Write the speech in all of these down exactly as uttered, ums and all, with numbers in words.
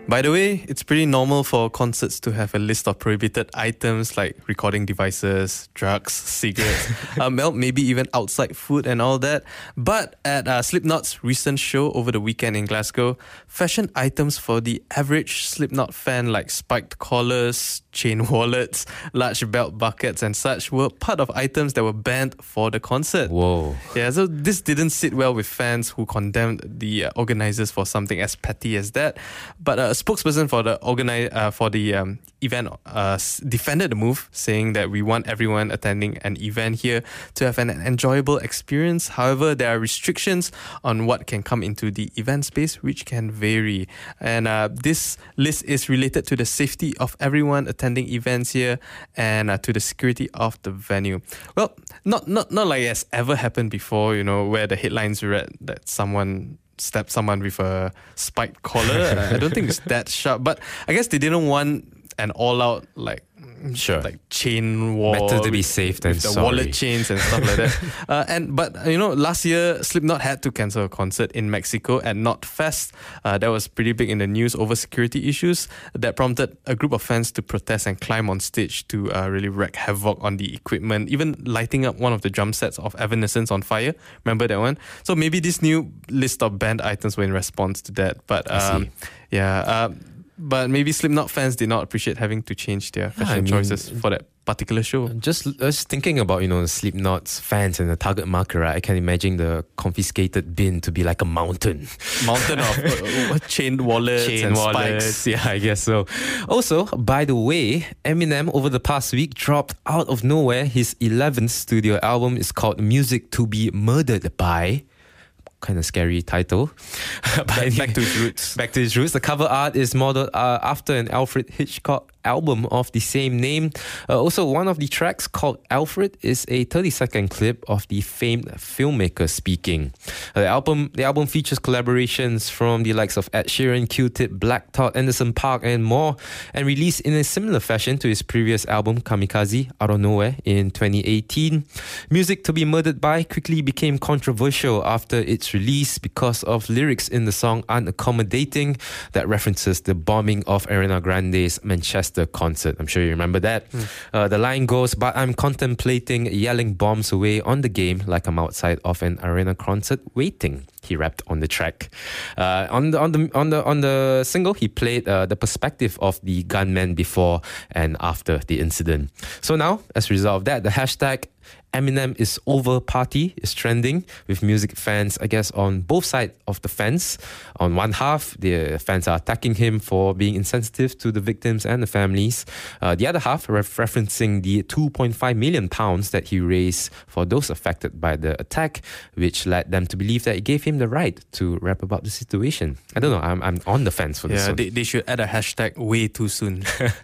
By the way, it's pretty normal for concerts to have a list of prohibited items like recording devices, drugs, cigarettes, um, well, maybe even outside food and all that. But at uh, Slipknot's recent show over the weekend in Glasgow, fashion items for the average Slipknot fan like spiked collars, chain wallets, large belt buckets and such were part of items that were banned for the concert. Whoa. Yeah, so this didn't sit well with fans who condemned the uh, organisers for something as petty as that. But uh, a spokesperson for the organi- uh, for the um, event uh, defended the move, saying that we want everyone attending an event here to have an enjoyable experience. However, there are restrictions on what can come into the event space, which can vary. And uh, this list is related to the safety of everyone attending events here and uh, to the security of the venue. Well, not not not like it's ever happened before, you know, where the headlines read that someone stabbed someone with a spiked collar. I don't think it's that sharp, but I guess they didn't want an all-out like Sure. like chain war. Better to be safe than with the sorry. wallet chains and stuff like that. Uh, and but you know, last year Slipknot had to cancel a concert in Mexico at Knotfest. Uh, that was pretty big in the news over security issues that prompted a group of fans to protest and climb on stage to uh, really wreak havoc on the equipment, even lighting up one of the drum sets of Evanescence on fire. Remember that one? So maybe this new list of banned items were in response to that. But um, yeah. Uh, But maybe Slipknot fans did not appreciate having to change their fashion I mean, choices for that particular show. Just, just thinking about, you know, Slipknot's fans and the target market, right? I can imagine the confiscated bin to be like a mountain. Mountain of uh, chain wallets Chain and wallets. spikes. Yeah, I guess so. Also, by the way, Eminem over the past week dropped out of nowhere his eleventh studio album. It's called Music to be Murdered By. Kind of scary title. Back, back to his roots. Back to his roots. The cover art is modeled uh, after an Alfred Hitchcock album of the same name. Uh, also, one of the tracks called Alfred is a thirty second clip of the famed filmmaker speaking. Uh, the album the album features collaborations from the likes of Ed Sheeran, Q-Tip, Black Thought, Anderson .Paak and more, and released in a similar fashion to his previous album Kamikaze out of nowhere in twenty eighteen. Music to be Murdered By quickly became controversial after its release because of lyrics in the song Unaccommodating that references the bombing of Ariana Grande's Manchester concert. I'm sure you remember that. Mm. Uh, the line goes, "But I'm contemplating yelling bombs away on the game like I'm outside of an arena concert waiting," he rapped on the track. Uh, on the on the on the on the single, he played uh, the perspective of the gunman before and after the incident. So now, as a result of that, the hashtag Eminem is over party is trending with music fans, I guess, on both sides of the fence. On one half, the fans are attacking him for being insensitive to the victims and the families. Uh, the other half ref- referencing the two point five million pounds that he raised for those affected by the attack, which led them to believe that it gave him the right to rap about the situation. I don't know, I'm I'm on the fence for this yeah, one. They, they should add a hashtag way too soon.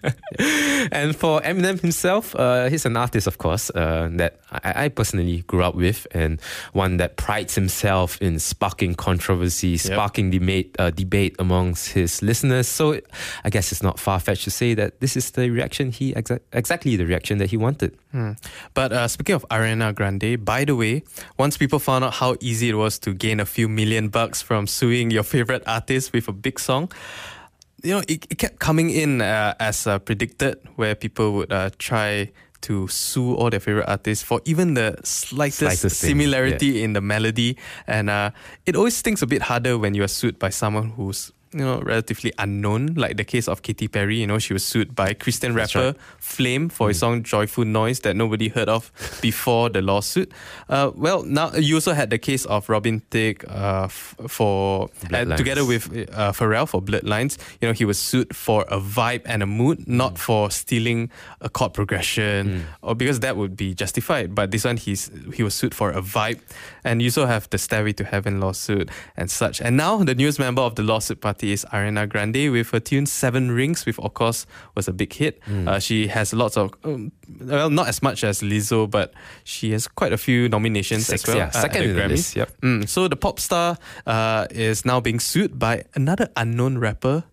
And for Eminem himself, uh, he's an artist, of course, uh, that I, I personally grew up with, and one that prides himself in sparking controversy, sparking yep. debate, uh, debate amongst his listeners. So I guess it's not far-fetched to say that this is the reaction he exa- exactly the reaction that he wanted. Hmm. But uh, speaking of Ariana Grande, by the way, once people found out how easy it was to gain a few million bucks from suing your favorite artist with a big song, you know, it, it kept coming in uh, as uh, predicted, where people would uh, try to sue all their favorite artists for even the slightest, slightest similarity yeah. in the melody. And uh, it always stings a bit harder when you are sued by someone who's, you know, relatively unknown, like the case of Katy Perry. You know, she was sued by Christian rapper right. Flame for mm. his song Joyful Noise that nobody heard of before the lawsuit. Uh, well, now you also had the case of Robin Thicke uh, f- for uh, together with uh, Pharrell for Bloodlines. You know, he was sued for a vibe and a mood, not mm. for stealing a chord progression, mm. or because that would be justified. But this one, he's he was sued for a vibe. And you also have the Stairway to Heaven lawsuit and such. And now the newest member of the lawsuit party is Ariana Grande with her tune Seven Rings, which of course was a big hit. Mm. Uh, she has lots of, um, well, not as much as Lizzo, but she has quite a few nominations Six, as well. Yeah, second at the in the Grammys. list, yep. Mm, so the pop star uh, is now being sued by another unknown rapper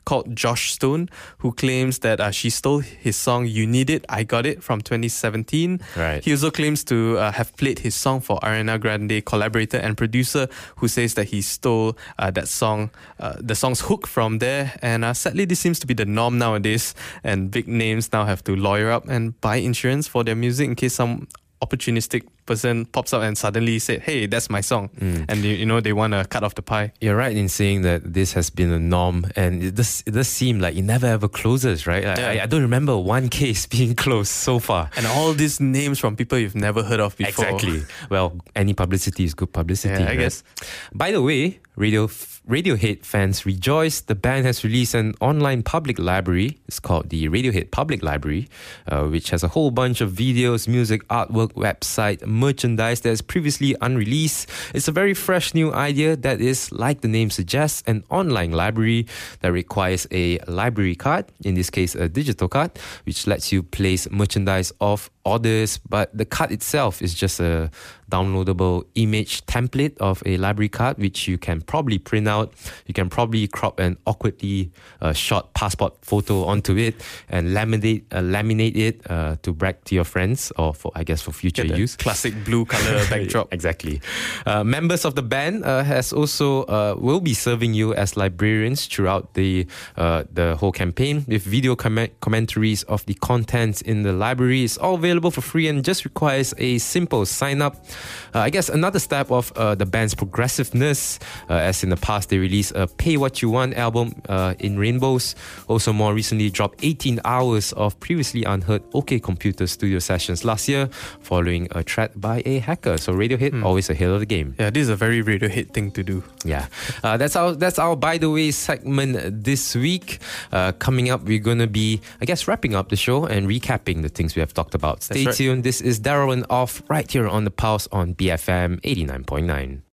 called Josh Stone, who claims that uh, she stole his song You Need It, I Got It from twenty seventeen. Right. He also claims to uh, have played his song for Ariana Grande collaborator and producer, who says that he stole uh, that song, uh, the song's hook from there. And uh, sadly, this seems to be the norm nowadays, and big names now have to lawyer up and buy insurance for their music in case some opportunistic person pops up and suddenly said, hey, that's my song. Mm. And you, you know, they want to cut off the pie. You're right in saying that this has been a norm, and it does, it does seem like it never ever closes, right? Like, yeah. I, I don't remember one case being closed so far. And all these names from people you've never heard of before. Exactly. Well, any publicity is good publicity. Yeah, I right? guess. By the way, Radio Radiohead fans rejoice. The band has released an online public library. It's called the Radiohead Public Library, uh, which has a whole bunch of videos, music, artwork, website, merchandise that is previously unreleased. It's a very fresh new idea that is, like the name suggests, an online library that requires a library card, in this case a digital card, which lets you place merchandise of orders, but the card itself is just a downloadable image template of a library card, which you can probably print out. You can probably crop an awkwardly uh, shot passport photo onto it and laminate uh, laminate it uh, to brag to your friends, or for I guess for future Get use. Classic blue color backdrop. Exactly. Uh, members of the band uh, has also uh, will be serving you as librarians throughout the uh, the whole campaign, with video com- commentaries of the contents in the library. It's all available for free and just requires a simple sign up. Uh, I guess another step of uh, the band's progressiveness, uh, as in the past they released a Pay What You Want album uh, in Rainbows. Also more recently dropped eighteen hours of previously unheard OK Computer studio sessions last year following a threat by a hacker. So Radiohead, mm. always ahead of the game. Yeah, this is a very Radiohead thing to do. Yeah, uh, that's our that's our By The Way segment this week. Uh, coming up, we're going to be, I guess, wrapping up the show and recapping the things we have talked about. Stay right. tuned. This is Daryl and Off right here on The Pulse on B F M eighty-nine point nine.